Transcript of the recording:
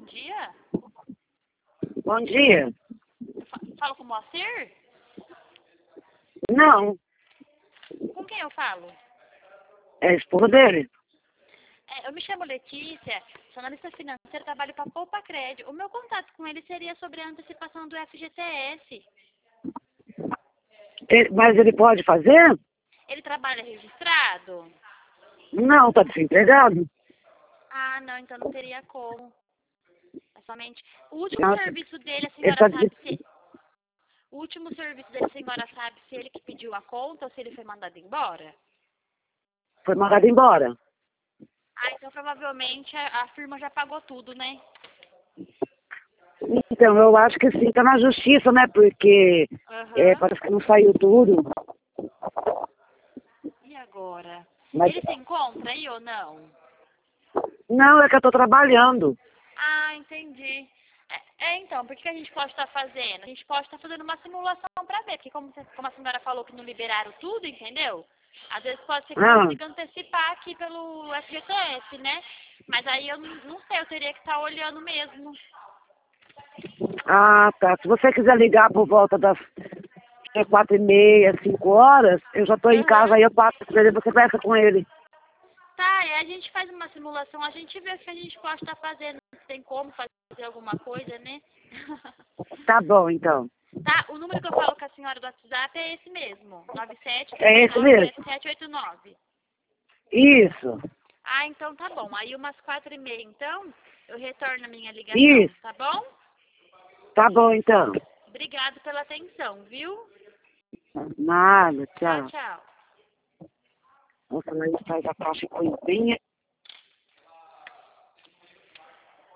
dia. Bom dia. Falo com o Moacir? Não, Com quem eu falo? é a esposa dele. Eu me chamo Letícia, sou analista financeira, trabalho para Poupa Crédito. O meu contato com ele seria sobre a antecipação do FGTS. Mas ele pode fazer? Ele trabalha registrado? Não, tá desempregado. Ah, não, então não teria como. É somente... O último Nossa, serviço dele, a ele senhora tá sabe se... O último serviço dele, a senhora sabe se ele que pediu a conta ou se ele foi mandado embora? foi mandado embora. Ah, então provavelmente a firma já pagou tudo, né? Então, eu acho que sim, tá na justiça, né? Porque Aham. parece que não saiu tudo. E agora? Mas Ele se encontra aí ou não? não, é que eu tô trabalhando. Ah, entendi. Então, por que a gente pode estar fazendo? A gente pode estar fazendo uma simulação para ver, porque como a senhora falou que não liberaram tudo, entendeu? Às vezes pode ser que Ah, consiga antecipar aqui pelo FGTS, né? Mas aí eu não sei, eu teria que estar olhando mesmo. tá. Se você quiser ligar por volta das 4h30, 5 horas, eu já tô em casa, Aham. aí eu passo pra ele, você conversa com ele. Tá, e a gente faz uma simulação, a gente vê o que a gente pode estar fazendo, se tem como fazer alguma coisa, né? Tá bom, então. Tá, o número que eu falo com a senhora do WhatsApp é esse mesmo, É esse mesmo. 97397789. Isso, Ah, então tá bom. Aí umas 4h30, então, eu retorno a minha ligação, isso. tá bom? Tá bom, então. Obrigado pela atenção, viu? Nada, Tchau, tchau. tchau. Nossa, mas faz a caixa com bem